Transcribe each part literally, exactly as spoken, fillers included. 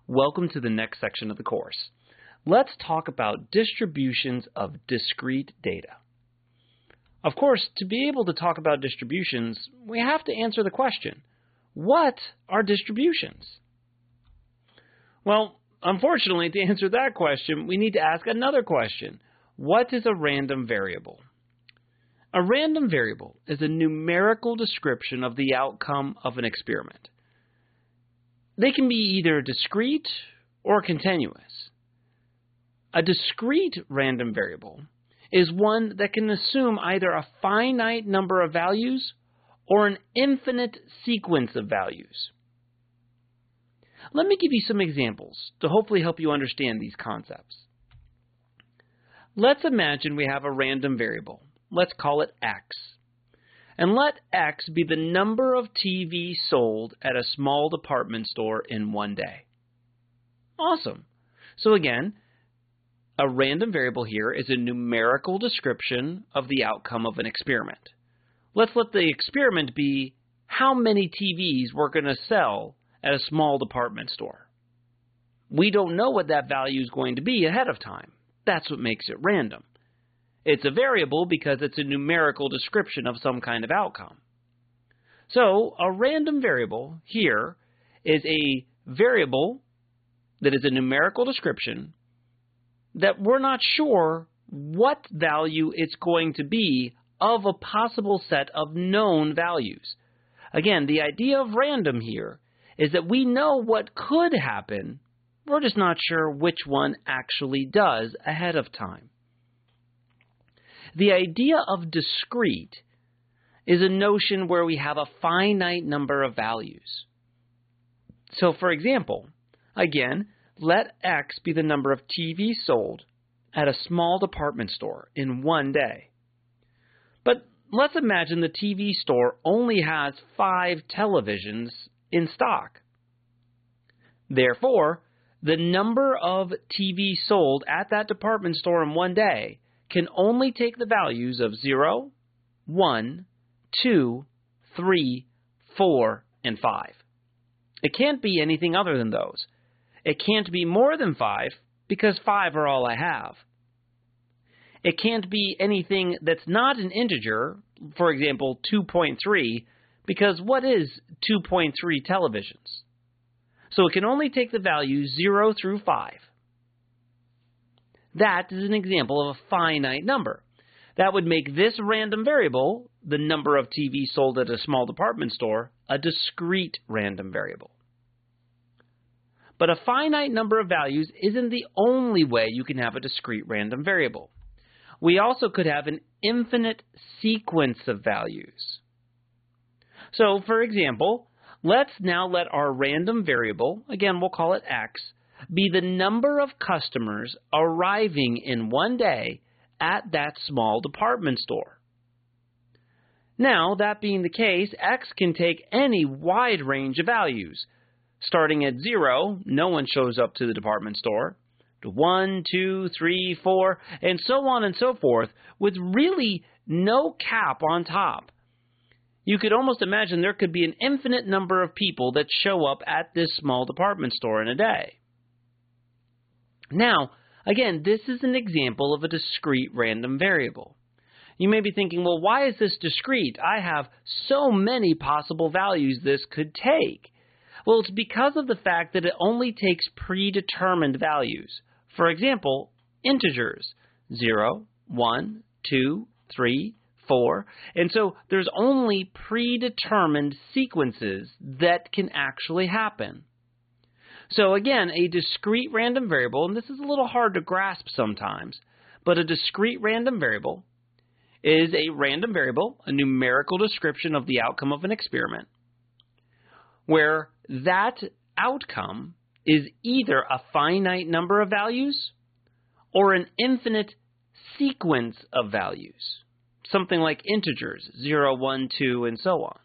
Welcome to the next section of the course. Let's talk about distributions of discrete data. Of course, to be able to talk about distributions, we have to answer the question, what are distributions? Well, unfortunately, to answer that question, we need to ask another question. What is a random variable? A random variable is a numerical description of the outcome of an experiment. They can be either discrete or continuous. A discrete random variable is one that can assume either a finite number of values or an infinite sequence of values. Let me give you some examples to hopefully help you understand these concepts. Let's imagine we have a random variable. Let's call it X. And let X be the number of T Vs sold at a small department store in one day. Awesome. So again, a random variable here is a numerical description of the outcome of an experiment. Let's let the experiment be how many T Vs we're going to sell at a small department store. We don't know what that value is going to be ahead of time. That's what makes it random. It's a variable because it's a numerical description of some kind of outcome. So a random variable here is a variable that is a numerical description that we're not sure what value it's going to be of a possible set of known values. Again, the idea of random here is that we know what could happen, we're just not sure which one actually does ahead of time. The idea of discrete is a notion where we have a finite number of values. So for example, again, let X be the number of T Vs sold at a small department store in one day. But let's imagine the T V store only has five televisions in stock. Therefore, the number of T Vs sold at that department store in one day can only take the values of zero, one, two, three, four, and five. It can't be anything other than those. It can't be more than five because five are all I have. It can't be anything that's not an integer, for example, two point three, because what is two point three televisions? So it can only take the values zero through five. That is an example of a finite number. That would make this random variable, the number of T Vs sold at a small department store, a discrete random variable. But a finite number of values isn't the only way you can have a discrete random variable. We also could have an infinite sequence of values. So, for example, let's now let our random variable, again we'll call it X, be the number of customers arriving in one day at that small department store. Now, that being the case, X can take any wide range of values. Starting at zero, no one shows up to the department store, to one, two, three, four, and so on and so forth, with really no cap on top. You could almost imagine there could be an infinite number of people that show up at this small department store in a day. Now, again, this is an example of a discrete random variable. You may be thinking, well, why is this discrete? I have so many possible values this could take. Well, it's because of the fact that it only takes predetermined values. For example, integers, zero, one, two, three, four. And so there's only predetermined sequences that can actually happen. So again, a discrete random variable, and this is a little hard to grasp sometimes, but a discrete random variable is a random variable, a numerical description of the outcome of an experiment, where that outcome is either a finite number of values or an infinite sequence of values, something like integers, zero, one, two, and so on.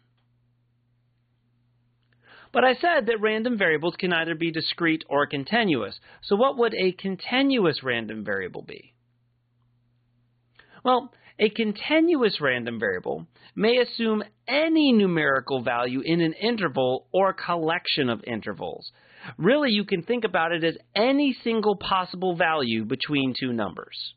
But I said that random variables can either be discrete or continuous. So what would a continuous random variable be? Well, a continuous random variable may assume any numerical value in an interval or collection of intervals. Really, you can think about it as any single possible value between two numbers.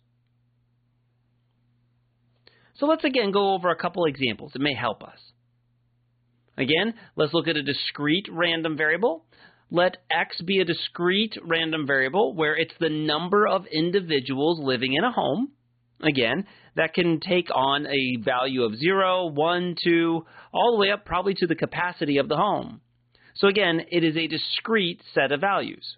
So let's again go over a couple examples. It may help us. Again, let's look at a discrete random variable. Let x be a discrete random variable where it's the number of individuals living in a home. Again, that can take on a value of zero, one, two, all the way up probably to the capacity of the home. So again, it is a discrete set of values.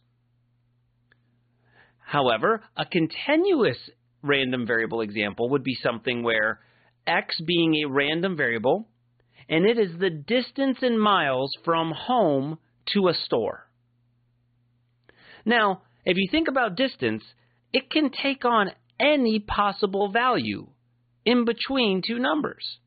However, a continuous random variable example would be something where x being a random variable, and it is the distance in miles from home to a store. Now, if you think about distance, it can take on any possible value in between two numbers.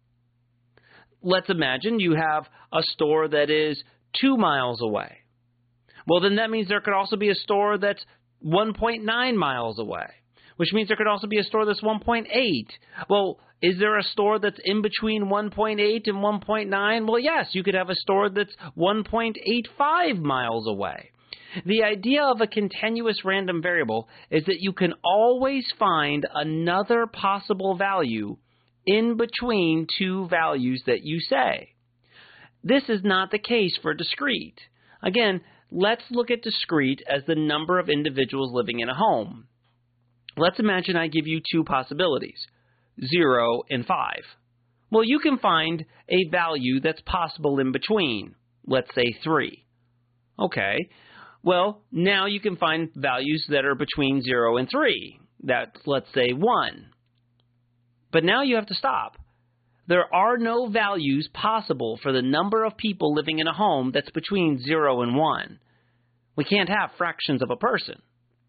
Let's imagine you have a store that is two miles away. Well, then that means there could also be a store that's one point nine miles away, which means there could also be a store that's one point eight. Well, is there a store that's in between one point eight and one point nine? Well, yes, you could have a store that's one point eight five miles away. The idea of a continuous random variable is that you can always find another possible value in between two values that you say. This is not the case for discrete. Again, let's look at discrete as the number of individuals living in a home. Let's imagine I give you two possibilities, zero and five. Well, you can find a value that's possible in between, let's say three. Okay. Well, now you can find values that are between zero and three. That's, let's say, one. But now you have to stop. There are no values possible for the number of people living in a home that's between zero and one. We can't have fractions of a person.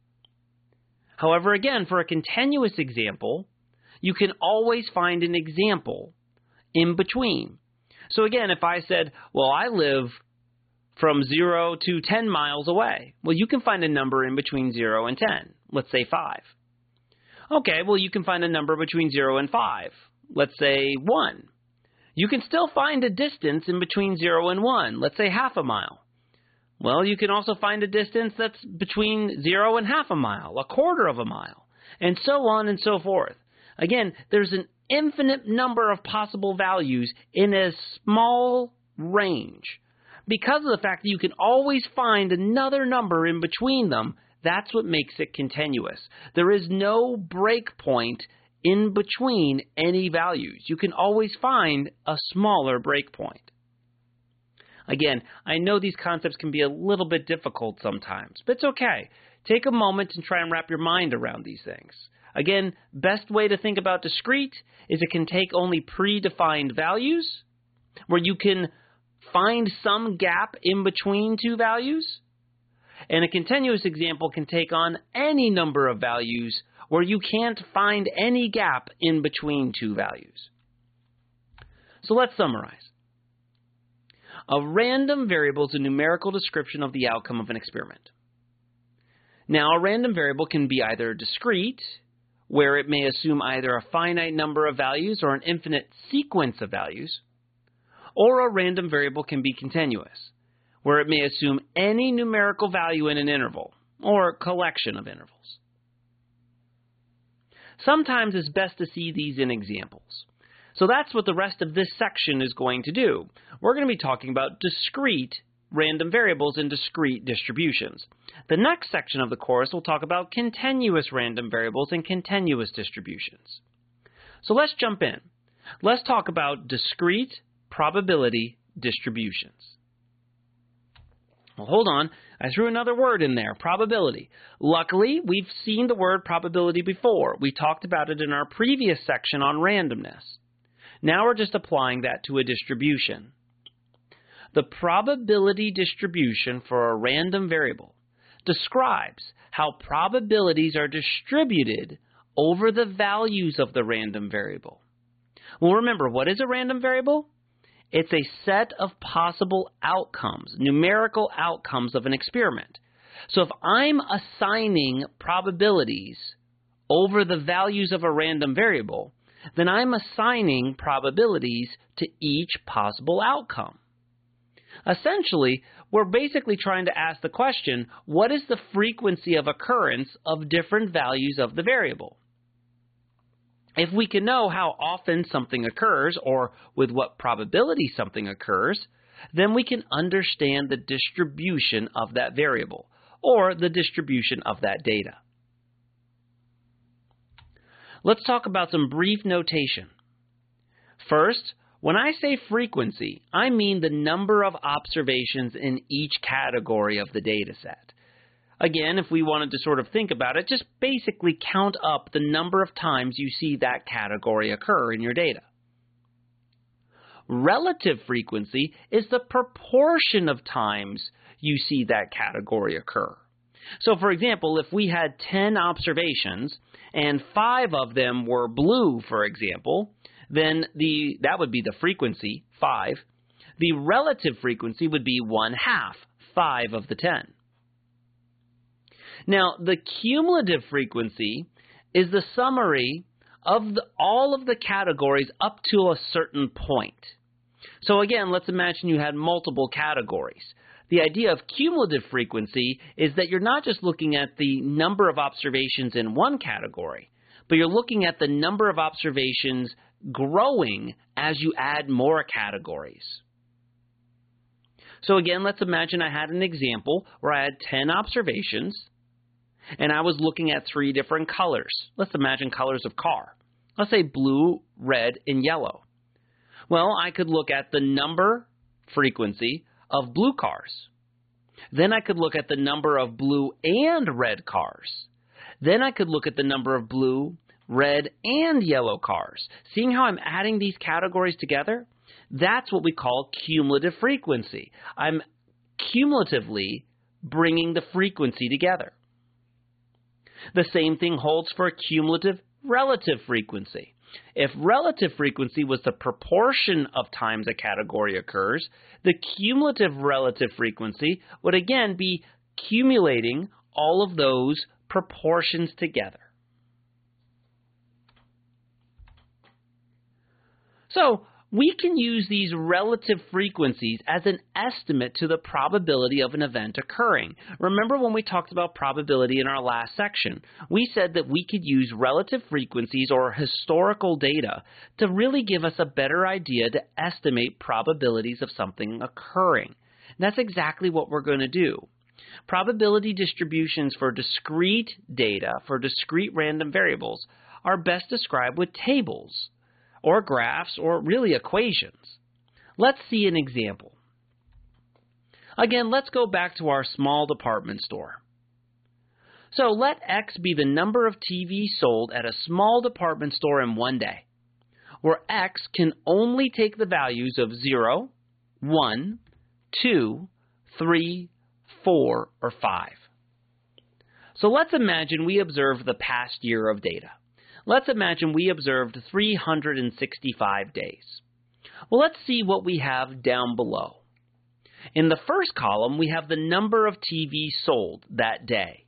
However, again, for a continuous example, you can always find an example in between. So again, if I said, well, I live from zero to ten miles away. Well, you can find a number in between zero and ten. Let's say five. Okay, well, you can find a number between zero and five. Let's say one. You can still find a distance in between zero and one. Let's say half a mile. Well, you can also find a distance that's between zero and half a mile, a quarter of a mile, and so on and so forth. Again, there's an infinite number of possible values in a small range. Because of the fact that you can always find another number in between them, that's what makes it continuous. There is no break point in between any values. You can always find a smaller break point. Again, I know these concepts can be a little bit difficult sometimes, but it's okay. Take a moment and try and wrap your mind around these things. Again, best way to think about discrete is it can take only predefined values, where you can find some gap in between two values. And a continuous example can take on any number of values where you can't find any gap in between two values. So let's summarize. A random variable is a numerical description of the outcome of an experiment. Now, a random variable can be either discrete, where it may assume either a finite number of values or an infinite sequence of values, or a random variable can be continuous, where it may assume any numerical value in an interval, or collection of intervals. Sometimes it's best to see these in examples. So that's what the rest of this section is going to do. We're going to be talking about discrete random variables and discrete distributions. The next section of the course will talk about continuous random variables and continuous distributions. So let's jump in. Let's talk about discrete probability distributions. Well, hold on. I threw another word in there, probability. Luckily, we've seen the word probability before. We talked about it in our previous section on randomness. Now we're just applying that to a distribution. The probability distribution for a random variable describes how probabilities are distributed over the values of the random variable. Well, remember, what is a random variable? It's a set of possible outcomes, numerical outcomes of an experiment. So if I'm assigning probabilities over the values of a random variable, then I'm assigning probabilities to each possible outcome. Essentially, we're basically trying to ask the question, what is the frequency of occurrence of different values of the variable? If we can know how often something occurs or with what probability something occurs, then we can understand the distribution of that variable or the distribution of that data. Let's talk about some brief notation. First, when I say frequency, I mean the number of observations in each category of the data set. Again, if we wanted to sort of think about it, just basically count up the number of times you see that category occur in your data. Relative frequency is the proportion of times you see that category occur. So, for example, if we had ten observations and five of them were blue, for example, then the that would be the frequency, five. The relative frequency would be one half, five of the ten. Now, the cumulative frequency is the summary of the, all of the categories up to a certain point. So again, let's imagine you had multiple categories. The idea of cumulative frequency is that you're not just looking at the number of observations in one category, but you're looking at the number of observations growing as you add more categories. So again, let's imagine I had an example where I had ten observations, and I was looking at three different colors. Let's imagine colors of car. Let's say blue, red, and yellow. Well, I could look at the number, frequency, of blue cars. Then I could look at the number of blue and red cars. Then I could look at the number of blue, red, and yellow cars. Seeing how I'm adding these categories together? That's what we call cumulative frequency. I'm cumulatively bringing the frequency together. The same thing holds for cumulative relative frequency. If relative frequency was the proportion of times a category occurs, the cumulative relative frequency would again be accumulating all of those proportions together. So, we can use these relative frequencies as an estimate to the probability of an event occurring. Remember when we talked about probability in our last section, we said that we could use relative frequencies or historical data to really give us a better idea to estimate probabilities of something occurring. And that's exactly what we're going to do. Probability distributions for discrete data, for discrete random variables, are best described with tables, or graphs, or really equations. Let's see an example. Again, let's go back to our small department store. So let X be the number of T Vs sold at a small department store in one day, where X can only take the values of zero, one, two, three, four, or five. So let's imagine we observe the past year of data. Let's imagine we observed three hundred sixty-five days. Well, let's see what we have down below. In the first column, we have the number of T Vs sold that day.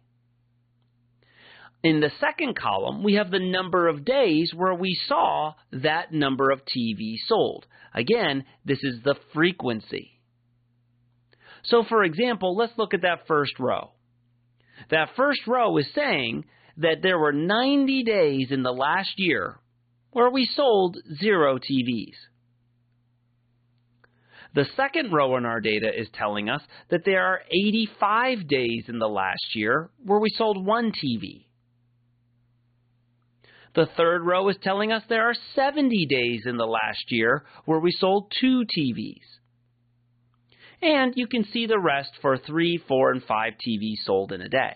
In the second column, we have the number of days where we saw that number of T Vs sold. Again, this is the frequency. So, for example, let's look at that first row. That first row is saying that there were ninety days in the last year where we sold zero T Vs. The second row in our data is telling us that there are eighty-five days in the last year where we sold one T V. The third row is telling us there are seventy days in the last year where we sold two T Vs. And you can see the rest for three, four, and five T Vs sold in a day.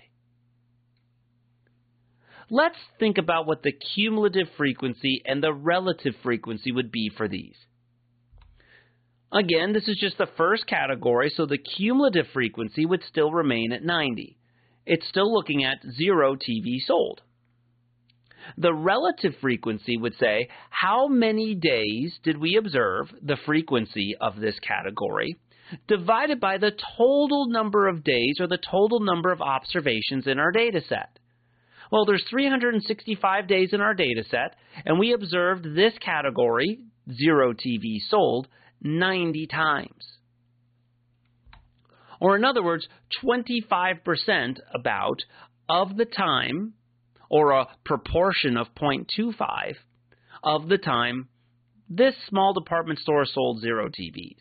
Let's think about what the cumulative frequency and the relative frequency would be for these. Again, this is just the first category, so the cumulative frequency would still remain at ninety. It's still looking at zero T V sold. The relative frequency would say, how many days did we observe the frequency of this category, divided by the total number of days or the total number of observations in our data set. Well, there's three hundred sixty-five days in our data set, and we observed this category, zero T V sold, ninety times. Or in other words, twenty-five percent about of the time, or a proportion of zero point two five of the time, this small department store sold zero T Vs.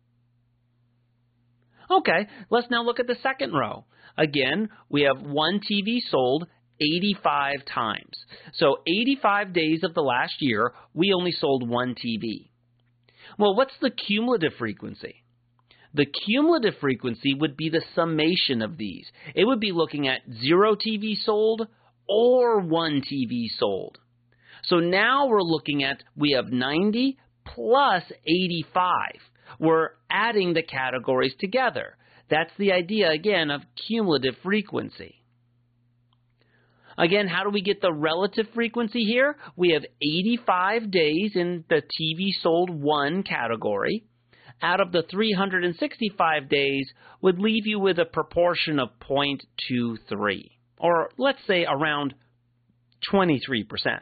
Okay, let's now look at the second row. Again, we have one T V sold eighty-five times. So eighty-five days of the last year, we only sold one T V. Well, what's the cumulative frequency? The cumulative frequency would be the summation of these. It would be looking at zero T V sold or one T V sold. So now we're looking at, we have ninety plus eighty-five. We're adding the categories together. That's the idea, again, of cumulative frequency. Again, how do we get the relative frequency here? We have eighty-five days in the T V sold one category. Out of the three hundred sixty-five days would leave you with a proportion of zero point two three, or let's say around twenty-three percent.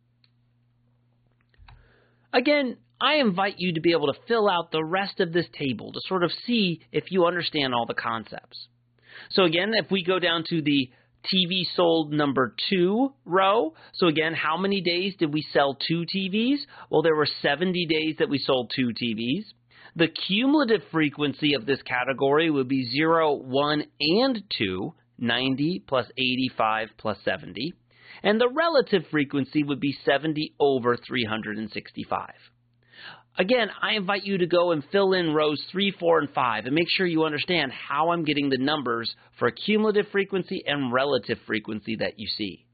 Again, I invite you to be able to fill out the rest of this table to sort of see if you understand all the concepts. So again, if we go down to the T V sold number two row, so again, how many days did we sell two T Vs? Well, there were seventy days that we sold two T Vs. The cumulative frequency of this category would be zero, one, and two, ninety plus eighty-five plus seventy. And the relative frequency would be seventy over three hundred sixty-five. Again, I invite you to go and fill in rows three, four, and five and make sure you understand how I'm getting the numbers for cumulative frequency and relative frequency that you see.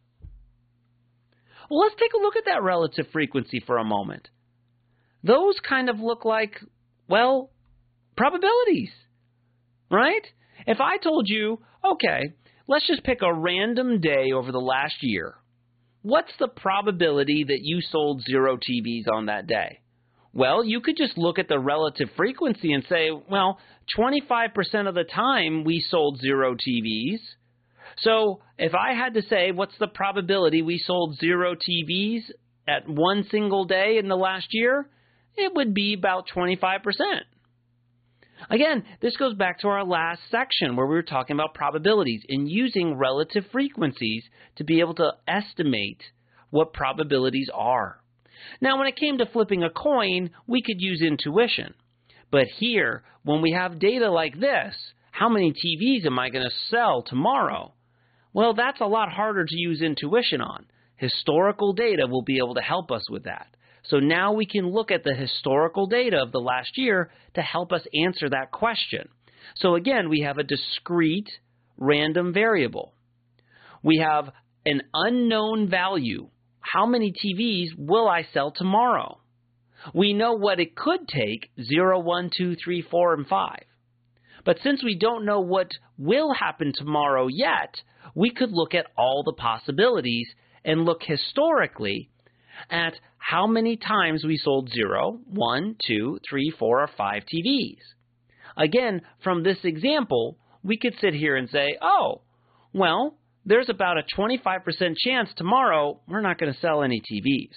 Well, let's take a look at that relative frequency for a moment. Those kind of look like, well, probabilities, right? If I told you, okay, let's just pick a random day over the last year. What's the probability that you sold zero T Vs on that day? Well, you could just look at the relative frequency and say, well, twenty-five percent of the time we sold zero T Vs. So if I had to say, what's the probability we sold zero T Vs at one single day in the last year? It would be about twenty-five percent. Again, this goes back to our last section where we were talking about probabilities and using relative frequencies to be able to estimate what probabilities are. Now, when it came to flipping a coin, we could use intuition. But here, when we have data like this, how many T Vs am I going to sell tomorrow? Well, that's a lot harder to use intuition on. Historical data will be able to help us with that. So now we can look at the historical data of the last year to help us answer that question. So again, we have a discrete random variable. We have an unknown value. How many T Vs will I sell tomorrow? We know what it could take, zero, one, two, three, four, and five. But since we don't know what will happen tomorrow yet, we could look at all the possibilities and look historically at how many times we sold zero, one, two, three, four, or five T Vs. Again, from this example, we could sit here and say, oh, well, there's about a twenty-five percent chance tomorrow we're not going to sell any T Vs.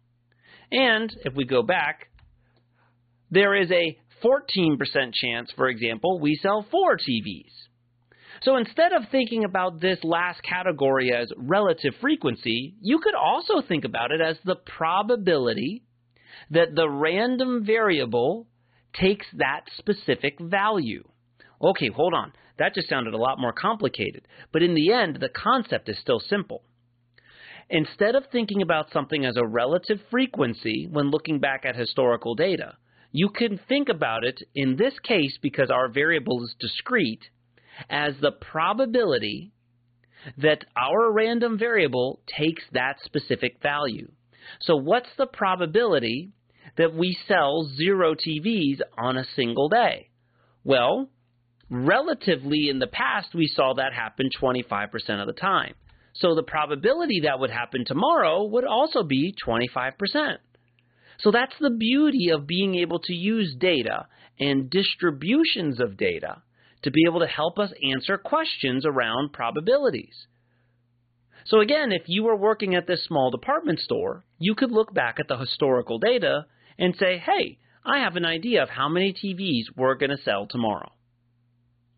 And if we go back, there is a fourteen percent chance, for example, we sell four T Vs. So instead of thinking about this last category as relative frequency, you could also think about it as the probability that the random variable takes that specific value. Okay, hold on. That just sounded a lot more complicated. But in the end, the concept is still simple. Instead of thinking about something as a relative frequency when looking back at historical data, you can think about it, in this case, because our variable is discrete, as the probability that our random variable takes that specific value. So what's the probability that we sell zero T Vs on a single day? Well, relatively in the past, we saw that happen twenty-five percent of the time. So the probability that would happen tomorrow would also be twenty-five percent. So that's the beauty of being able to use data and distributions of data to be able to help us answer questions around probabilities. So again, if you were working at this small department store, you could look back at the historical data and say, hey, I have an idea of how many T Vs we're going to sell tomorrow.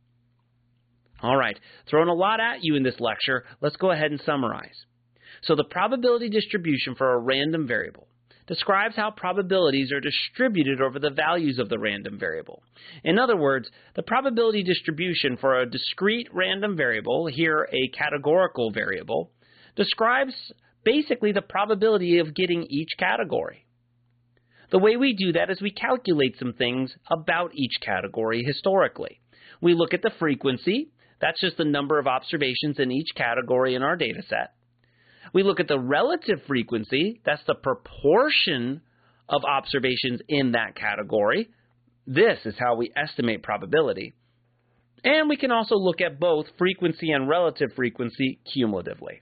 All right, throwing a lot at you in this lecture. Let's go ahead and summarize. So the probability distribution for a random variable describes how probabilities are distributed over the values of the random variable. In other words, the probability distribution for a discrete random variable, here a categorical variable, describes basically the probability of getting each category. The way we do that is we calculate some things about each category historically. We look at the frequency. That's just the number of observations in each category in our data set. We look at the relative frequency. That's the proportion of observations in that category. This is how we estimate probability. And we can also look at both frequency and relative frequency cumulatively.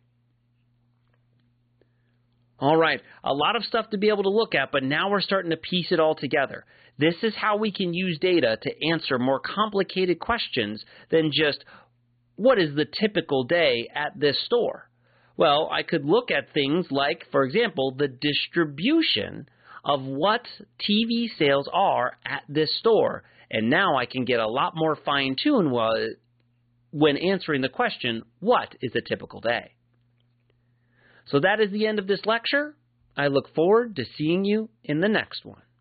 All right, a lot of stuff to be able to look at, but now we're starting to piece it all together. This is how we can use data to answer more complicated questions than just, what is the typical day at this store? Well, I could look at things like, for example, the distribution of what T V sales are at this store. And now I can get a lot more fine-tuned when answering the question, what is a typical day? So that is the end of this lecture. I look forward to seeing you in the next one.